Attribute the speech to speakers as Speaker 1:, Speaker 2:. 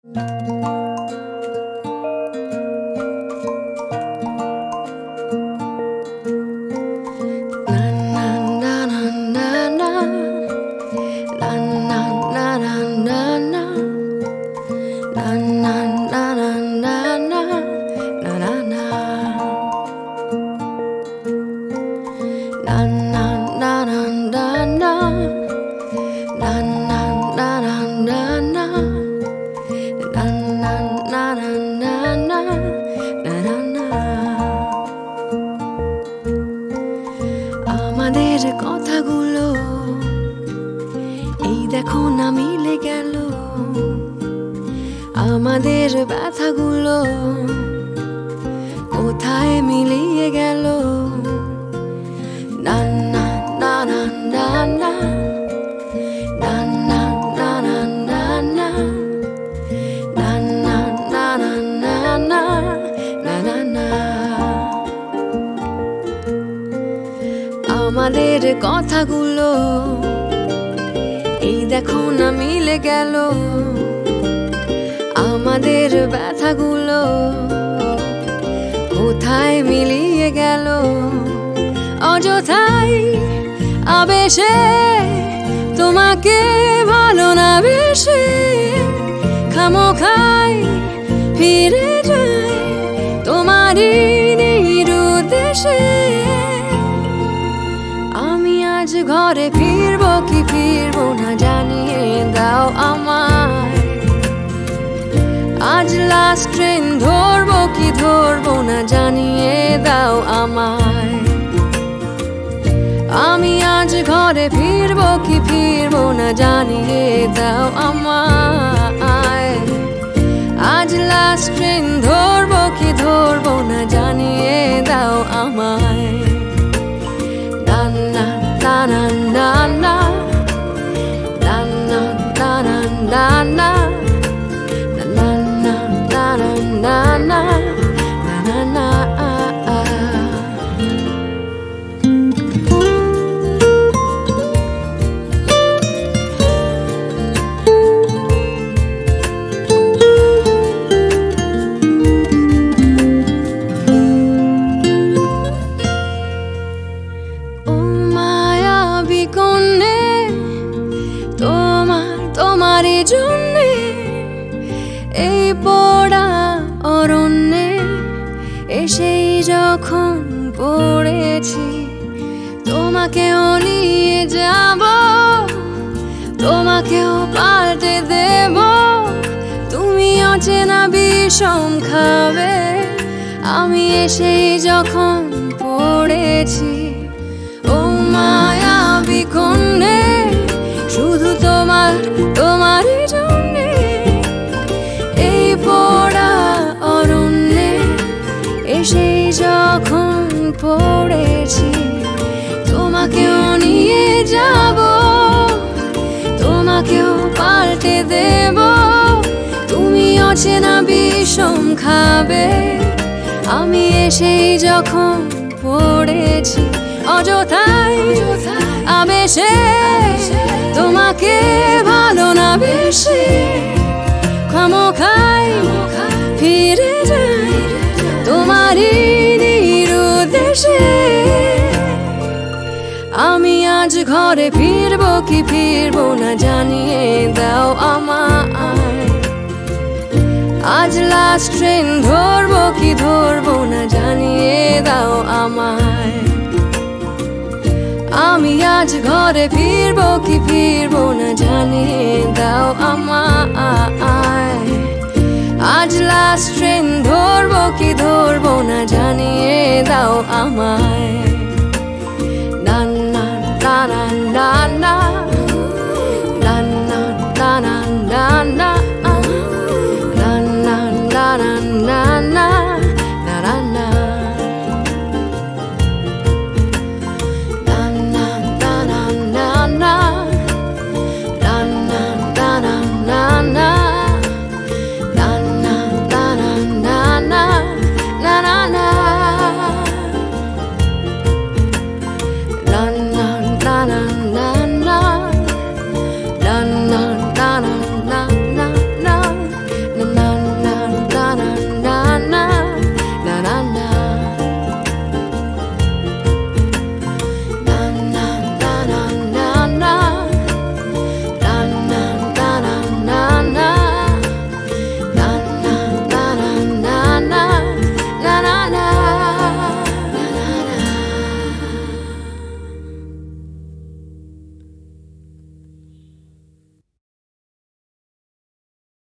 Speaker 1: আমাদের কথাগুলো এই দেখো না মিলে গেল, আমাদের ব্যথাগুলো কোথায় মিলিয়ে গেল। না না না না না না না না না না না না না না না না না না না। আমাদের কথাগুলো এই দেখো না মিলে গেল, আমাদের ব্যথাগুলো কোথায় মিলিয়ে গেল। অযথাই আবেশে তোমাকে ভালো না বেশে খামোখাই ফিরে যাই তোমারই নিরুদ্দেশে। আমি আজ ঘরে ফিরবো কি ফিরবো না জানিয়ে দাও আমায়। আজ লাস্ট ট্রেন ধরবো কি ধরবো না জানিয়ে দাও আমায়। আমি আজ ঘরে ফিরবো কি ফিরবো না জানিয়ে দাও আমায়। আজ লাস্ট ট্রেন ধরবো কি ধরবো না জানিয়ে দাও আমায়। না না না না না না না না না না na na na na na. ও মায়াবী কন্যে তোমারই জন্যে এই পোড়া অরণ্যে এসেই যখন পড়েছি, তোমাকেও নিয়ে যাব, তোমাকেও পাল্টে দেব। তুমি অচেনা বিষম খাবে আমি এসেই যখন পড়েছি। ও মায়াবী কন্যে শুধু তোমারই জন্যে এই পোড়া অরণ্যে এসেই যখন পড়েছি, তোমাকেও নিয়ে যাব, তোমাকেও পাল্টে দেব। তুমি অচেনা বিষম খাবে আমি এসেই যখন পড়েছি। অযথাই আবেশে তোমাকে ভালো না বেশে খামোখাই ফিরে যাই তোমারই নিরুদ্দেশে। আমি আজ ঘরে ফিরবো কি ফিরবো না জানিয়ে দাও আমায়। আজ লাস্ট ট্রেন ধরবো কি ধরবো না জানিয়ে দাও আমায়। আমি আজ ঘরে ফিরবো কি ফিরবো না জানিয়ে দাও আমায়। আজ লাস্ট ট্রেন ধরবো কি ধরবো না জানিয়ে দাও আমায়। না না না না না।